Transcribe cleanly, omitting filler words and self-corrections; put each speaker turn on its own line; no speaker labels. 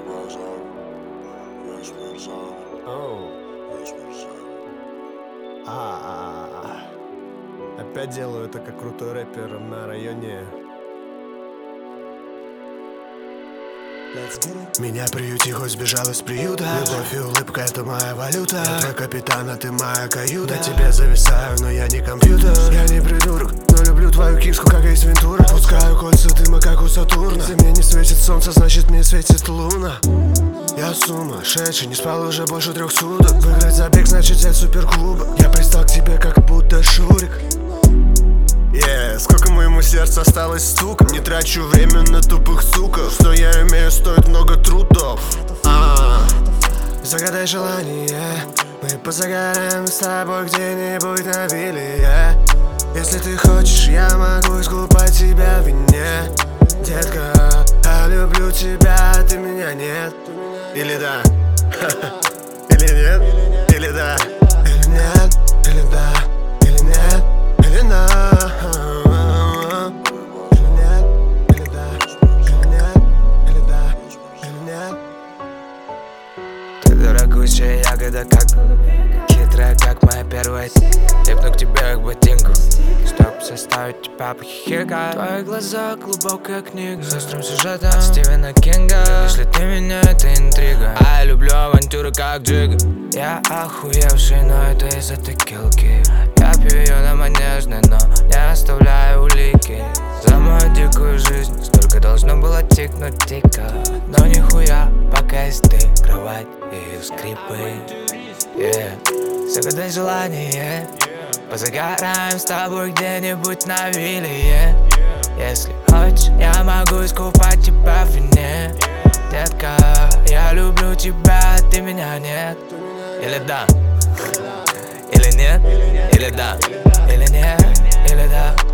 Опять делаю это как крутой рэпер на районе.
Меня приюти, хоть сбежал из приюта. Любовь и улыбка — это моя валюта. Я твой капитан, а ты моя каюта. На тебе зависаю, но я не компьютер. Я не придурок, но люблю твою киску, как Эйс Вентура. Пускаю кольца дыма, как у Сатурна. За мне не светит солнце, значит мне светит луна. Я сумасшедший, не спал уже больше 3 суток. Выиграть забег, значит взять суперкубок. Я пристал к тебе, как будто Шурик.
Сколько моему сердцу осталось стуком. Не трачу время на тупых суков. Что я имею, стоит много трудов.
Загадай желание, мы позагораем с тобой где-нибудь на вилле. Если ты хочешь, я могу искупать тебя в вине. Детка, я люблю тебя, а ты меня нет.
Или да, или нет, или да,
или нет, или да, или нет, или да.
Ты дорогущая ягода, как хитрая, как моя первая. Липну к тебе, как ботинку, чтоб заставить тебя похихикать. Твои глаза — глубокая книга с острым сюжетом от Стивена Кинга. Если ты меня, это интрига, а я люблю авантюры, как Джига. Я охуевший, но это из-за текилки. Я пью ее на манежной, но не оставляю улики. За мою дикую жизнь столько должно было тикнуть тика. Но нихуя, пока есть ты, кровать и скрипы. Загадай желание, позагораем с тобой где-нибудь на вилле. Если хочешь, я могу искупать тебя в вине. Детка, я люблю тебя, а ты меня нет. Или да, или нет, или да, или нет, или да.